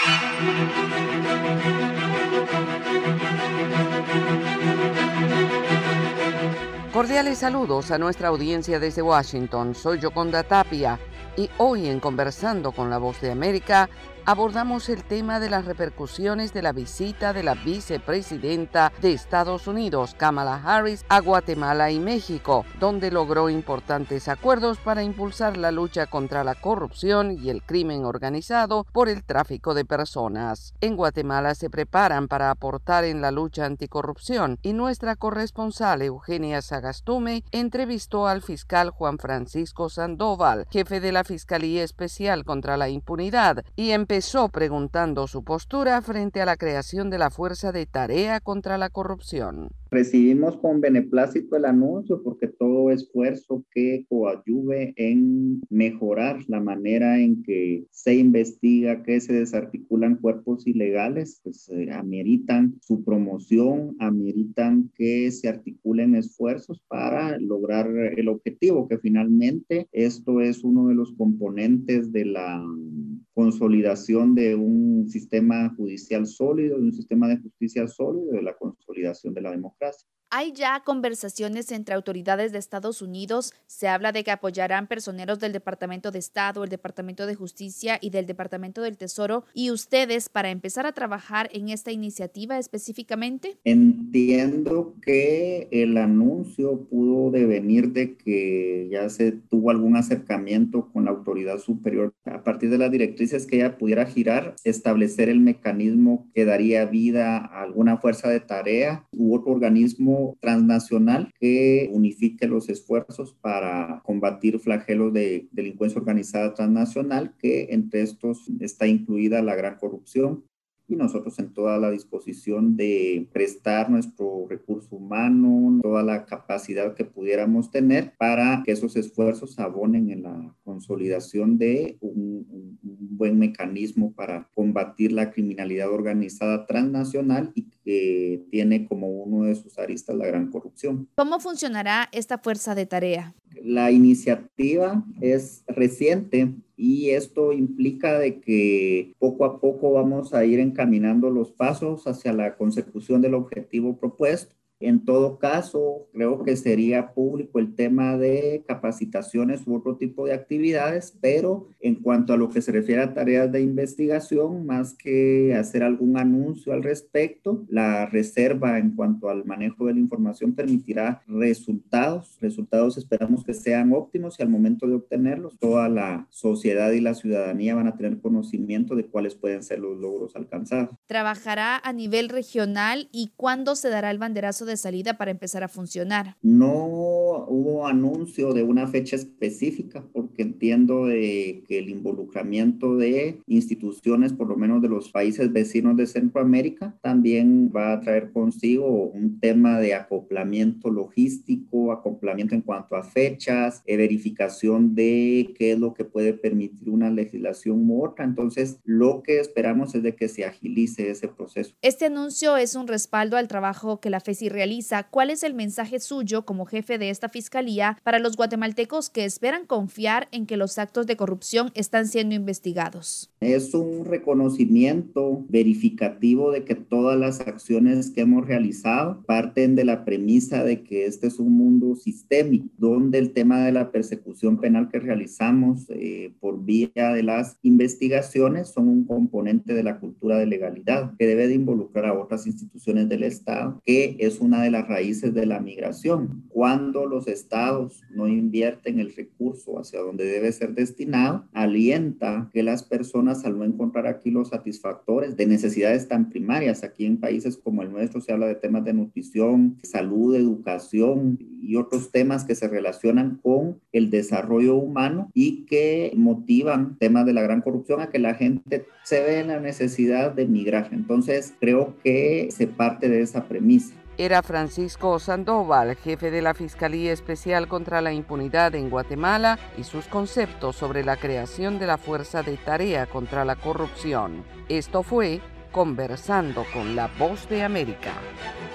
Cordiales saludos a nuestra audiencia desde Washington. Soy Yoconda Tapia y hoy en Conversando con la Voz de América abordamos el tema de las repercusiones de la visita de la vicepresidenta de Estados Unidos, Kamala Harris, a Guatemala y México, donde logró importantes acuerdos para impulsar la lucha contra la corrupción y el crimen organizado por el tráfico de personas. En Guatemala se preparan para aportar en la lucha anticorrupción y nuestra corresponsal Eugenia Sagastume entrevistó al fiscal Juan Francisco Sandoval, jefe de la Fiscalía Especial contra la Impunidad, y empezó preguntando su postura frente a la creación de la Fuerza de Tarea contra la Corrupción. Recibimos con beneplácito el anuncio porque todo esfuerzo que coadyuve en mejorar la manera en que se investiga, que se desarticulan cuerpos ilegales, pues ameritan su promoción, ameritan que se articulen esfuerzos para lograr el objetivo, que finalmente esto es uno de los componentes de la consolidación de un sistema judicial sólido, de un sistema de justicia sólido, de la consolidación de la democracia. Hay ya conversaciones entre autoridades de Estados Unidos. Se habla de que apoyarán personeros del Departamento de Estado, el Departamento de Justicia y del Departamento del Tesoro. ¿Y ustedes para empezar a trabajar en esta iniciativa específicamente? Entiendo que el anuncio pudo devenir de que ya se tuvo algún acercamiento con la autoridad superior a partir de las directrices que ella pudiera girar, establecer el mecanismo que daría vida a alguna fuerza de tarea u otro organismo transnacional que unifique los esfuerzos para combatir flagelos de delincuencia organizada transnacional, que entre estos está incluida la gran corrupción. Y nosotros en toda la disposición de prestar nuestro recurso humano, toda la capacidad que pudiéramos tener para que esos esfuerzos abonen en la consolidación de un buen mecanismo para combatir la criminalidad organizada transnacional y que tiene como uno de sus aristas la gran corrupción. ¿Cómo funcionará esta fuerza de tarea? La iniciativa es reciente y esto implica de que poco a poco vamos a ir encaminando los pasos hacia la consecución del objetivo propuesto. En todo caso, creo que sería público el tema de capacitaciones u otro tipo de actividades, pero en cuanto a lo que se refiere a tareas de investigación, más que hacer algún anuncio al respecto, la reserva en cuanto al manejo de la información permitirá resultados. Resultados esperamos que sean óptimos y al momento de obtenerlos, toda la sociedad y la ciudadanía van a tener conocimiento de cuáles pueden ser los logros alcanzados. ¿Trabajará a nivel regional y cuándo se dará el banderazo de salida para empezar a funcionar? No hubo anuncio de una fecha específica porque entiendo que el involucramiento de instituciones, por lo menos de los países vecinos de Centroamérica, también va a traer consigo un tema de acoplamiento logístico, acoplamiento en cuanto a fechas, verificación de qué es lo que puede permitir una legislación u otra. Entonces, lo que esperamos es de que se agilice ese proceso. Este anuncio es un respaldo al trabajo que la FECI realiza. ¿Cuál es el mensaje suyo como jefe de esta fiscalía para los guatemaltecos que esperan confiar en que los actos de corrupción están siendo investigados? Es un reconocimiento verificativo de que todas las acciones que hemos realizado parten de la premisa de que este es un mundo sistémico, donde el tema de la persecución penal que realizamos por vía de las investigaciones son un componente de la cultura de legalidad que debe de involucrar a otras instituciones del Estado, que es una de las raíces de la migración. Cuando los estados no invierten el recurso hacia donde debe ser destinado, alienta que las personas, al no encontrar aquí los satisfactores de necesidades tan primarias, aquí en países como el nuestro se habla de temas de nutrición, salud, educación y otros temas que se relacionan con el desarrollo humano y que motivan temas de la gran corrupción, a que la gente se ve en la necesidad de migrar. Entonces, creo que se parte de esa premisa. Era Francisco Sandoval, jefe de la Fiscalía Especial contra la Impunidad en Guatemala, y sus conceptos sobre la creación de la Fuerza de Tarea contra la Corrupción. Esto fue Conversando con la Voz de América.